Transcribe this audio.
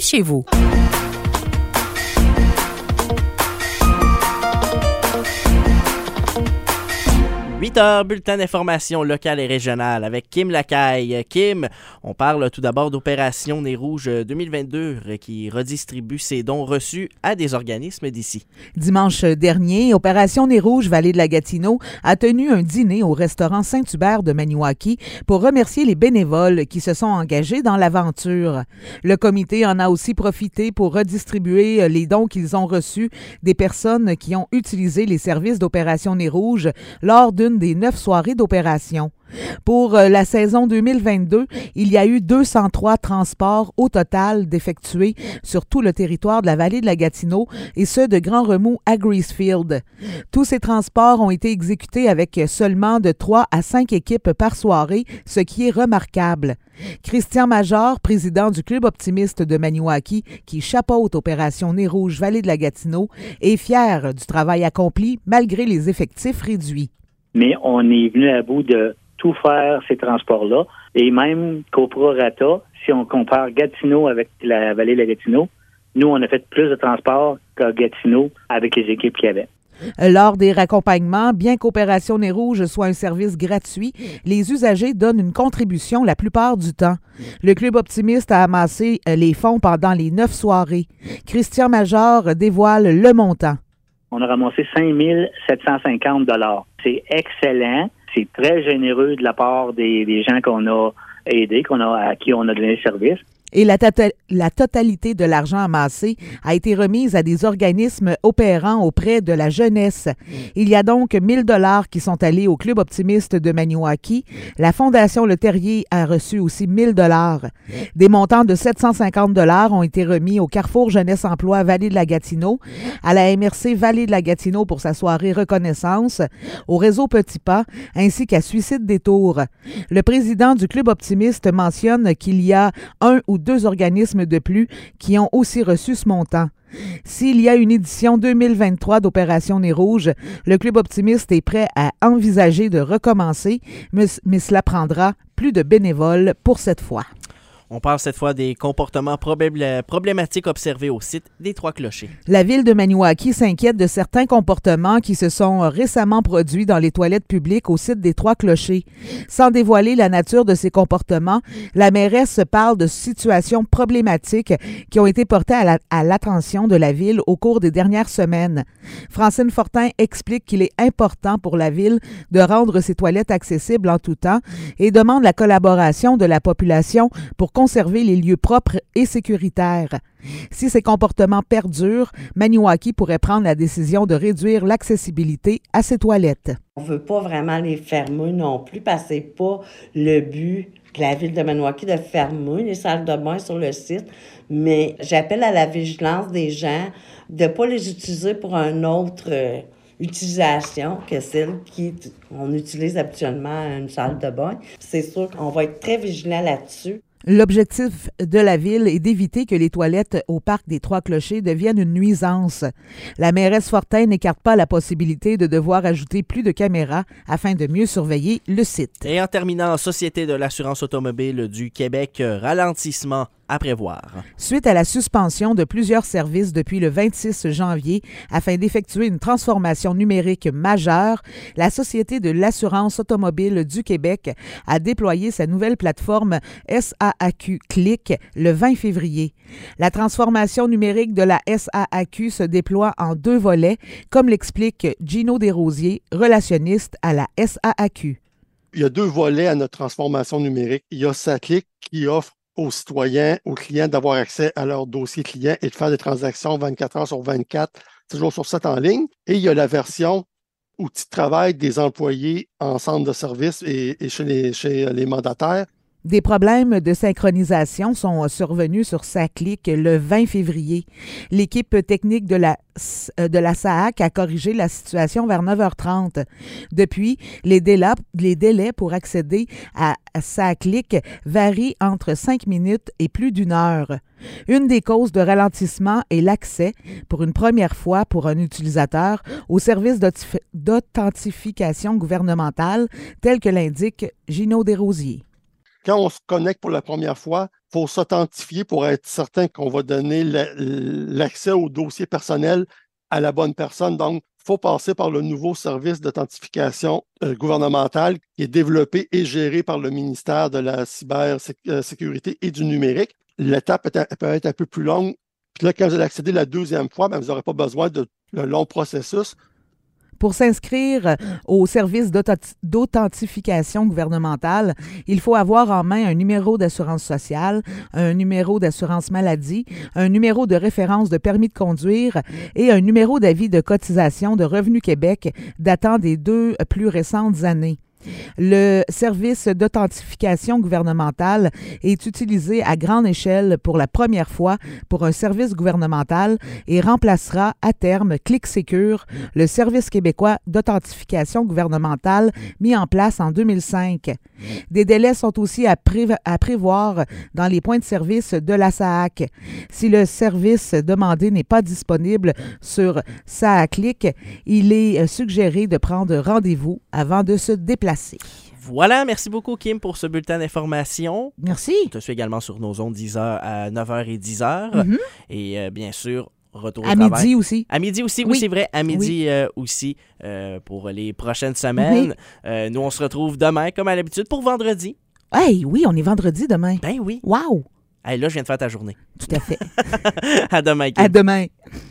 chez vous. 8h, bulletin d'information locale et régionale avec Kim Lacaille. Kim, on parle tout d'abord d'Opération Nez Rouge 2022 qui redistribue ses dons reçus à des organismes d'ici. Dimanche dernier, Opération Nez Rouge Vallée de la Gatineau a tenu un dîner au restaurant Saint-Hubert de Maniwaki pour remercier les bénévoles qui se sont engagés dans l'aventure. Le comité en a aussi profité pour redistribuer les dons qu'ils ont reçus des personnes qui ont utilisé les services d'Opération Nez Rouge lors d'une des 9 soirées d'opération. Pour la saison 2022, il y a eu 203 transports au total d'effectués sur tout le territoire de la vallée de la Gatineau et ceux de Grand Remous à Greasefield. Tous ces transports ont été exécutés avec seulement de 3 à 5 équipes par soirée, ce qui est remarquable. Christian Major, président du Club optimiste de Maniwaki, qui chapeaute Opération Nez Rouge Vallée de la Gatineau, est fier du travail accompli malgré les effectifs réduits. Mais on est venu à bout de tout faire ces transports-là. Et même qu'au prorata, si on compare Gatineau avec la vallée de la Gatineau, nous, on a fait plus de transports qu'à Gatineau avec les équipes qu'il y avait. Lors des raccompagnements, bien qu'Opération Nez Rouge soit un service gratuit, les usagers donnent une contribution la plupart du temps. Le Club optimiste a amassé les fonds pendant les 9 soirées. Christian Major dévoile le montant. On a ramassé 5 750 $. C'est excellent. C'est très généreux de la part des gens qu'on a aidés, à qui on a donné le service. Et la totalité de l'argent amassé a été remise à des organismes opérant auprès de la jeunesse. Il y a donc 1 000 $ qui sont allés au Club optimiste de Maniwaki. La Fondation Le Terrier a reçu aussi 1 000 $. Des montants de 750 $ ont été remis au Carrefour Jeunesse Emploi Vallée de la Gatineau, à la MRC Vallée de la Gatineau pour sa soirée reconnaissance, au réseau Petit Pas, ainsi qu'à Suicide Détour. Le président du Club optimiste mentionne qu'il y a 1 ou 2 organismes de plus qui ont aussi reçu ce montant. S'il y a une édition 2023 d'Opération Nez Rouge, le Club optimiste est prêt à envisager de recommencer, mais cela prendra plus de bénévoles pour cette fois. On parle cette fois des comportements problématiques observés au site des Trois-Clochers. La ville de Maniwaki s'inquiète de certains comportements qui se sont récemment produits dans les toilettes publiques au site des Trois-Clochers. Sans dévoiler la nature de ces comportements, la mairesse parle de situations problématiques qui ont été portées à l'attention de la ville au cours des dernières semaines. Francine Fortin explique qu'il est important pour la ville de rendre ces toilettes accessibles en tout temps et demande la collaboration de la population pour conserver les lieux propres et sécuritaires. Si ces comportements perdurent, Maniwaki pourrait prendre la décision de réduire l'accessibilité à ces toilettes. On ne veut pas vraiment les fermer non plus parce que ce n'est pas le but de la ville de Maniwaki de fermer les salles de bain sur le site, mais j'appelle à la vigilance des gens de ne pas les utiliser pour une autre utilisation que celle qu'on utilise habituellement à une salle de bain. C'est sûr qu'on va être très vigilant là-dessus. L'objectif de la ville est d'éviter que les toilettes au parc des Trois-Clochers deviennent une nuisance. La mairesse Fortin n'écarte pas la possibilité de devoir ajouter plus de caméras afin de mieux surveiller le site. Et en terminant, Société de l'assurance automobile du Québec, ralentissement à prévoir. Suite à la suspension de plusieurs services depuis le 26 janvier afin d'effectuer une transformation numérique majeure, la Société de l'assurance automobile du Québec a déployé sa nouvelle plateforme SAAQ Click le 20 février. La transformation numérique de la SAAQ se déploie en 2 volets, comme l'explique Gino Desrosiers, relationniste à la SAAQ. Il y a 2 volets à notre transformation numérique. Il y a SAAQ qui offre aux citoyens, aux clients d'avoir accès à leur dossier client et de faire des transactions 24 heures sur 24, 7 jours sur 7 en ligne. Et il y a la version outils de travail des employés en centre de service et chez les mandataires. Des problèmes de synchronisation sont survenus sur SAAQ le 20 février. L'équipe technique de la SAAQ a corrigé la situation vers 9h30. Depuis, les délais pour accéder à SAAQ varient entre 5 minutes et plus d'1 heure. Une des causes de ralentissement est l'accès, pour une première fois pour un utilisateur, au service d'authentification gouvernementale, tel que l'indique Gino Desrosiers. Quand on se connecte pour la première fois, faut s'authentifier pour être certain qu'on va donner l'accès au dossier personnel à la bonne personne. Donc, il faut passer par le nouveau service d'authentification gouvernementale qui est développé et géré par le ministère de la cybersécurité et du numérique. L'étape peut être un peu plus longue. Puis là, quand vous allez accéder la deuxième fois, vous n'aurez pas besoin de le long processus. Pour s'inscrire au service d'authentification gouvernementale, il faut avoir en main un numéro d'assurance sociale, un numéro d'assurance maladie, un numéro de référence de permis de conduire et un numéro d'avis de cotisation de Revenu Québec datant des 2 plus récentes années. Le service d'authentification gouvernementale est utilisé à grande échelle pour la première fois pour un service gouvernemental et remplacera à terme ClickSecure, le service québécois d'authentification gouvernementale mis en place en 2005. Des délais sont aussi à prévoir dans les points de service de la SAAC. Si le service demandé n'est pas disponible sur SAAClick, il est suggéré de prendre rendez-vous avant de se déplacer. Voilà, merci beaucoup Kim pour ce bulletin d'information. Merci. On te suit également sur nos ondes 10h à 9h et 10h. Mm-hmm. Et bien sûr, retour au à travail. Midi aussi. À midi aussi, oui, oui. C'est vrai. À midi aussi pour les prochaines semaines. Oui. Nous, on se retrouve demain, comme à l'habitude, pour vendredi. Hey, oui, on est vendredi demain. Ben oui. Wow! Hey, là, je viens de faire ta journée. Tout à fait. À demain, Kim. À demain.